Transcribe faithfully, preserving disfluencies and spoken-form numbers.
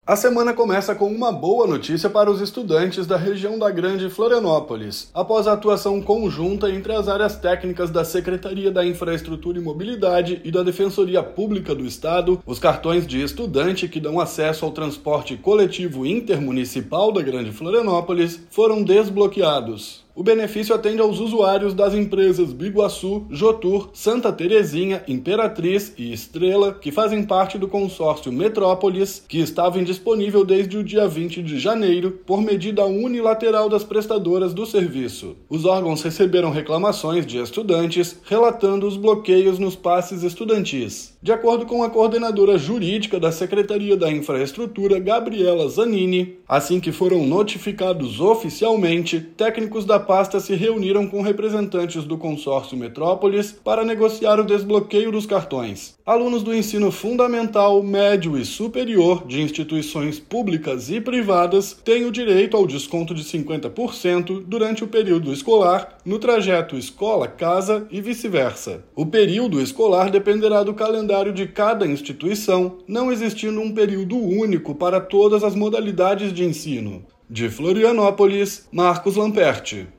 A semana começa com uma boa notícia para os estudantes da região da Grande Florianópolis. Após a atuação conjunta entre as áreas técnicas da Secretaria da Infraestrutura e Mobilidade e da Defensoria Pública do Estado, os cartões de estudante que dão acesso ao transporte coletivo intermunicipal da Grande Florianópolis foram desbloqueados. O benefício atende aos usuários das empresas Biguaçu, Jotur, Santa Terezinha, Imperatriz e Estrela, que fazem parte do consórcio Metrópolis, que estava indisponível desde o dia vinte de janeiro, por medida unilateral das prestadoras do serviço. Os órgãos receberam reclamações de estudantes, relatando os bloqueios nos passes estudantis. De acordo com a coordenadora jurídica da Secretaria da Infraestrutura, Gabriela Zanini, assim que foram notificados oficialmente, técnicos da pasta se reuniram com representantes do consórcio Metrópolis para negociar o desbloqueio dos cartões. Alunos do ensino fundamental, médio e superior de instituições públicas e privadas têm o direito ao desconto de cinquenta por cento durante o período escolar no trajeto escola-casa e vice-versa. O período escolar dependerá do calendário de cada instituição, não existindo um período único para todas as modalidades de ensino. De Florianópolis, Marcos Lamperti.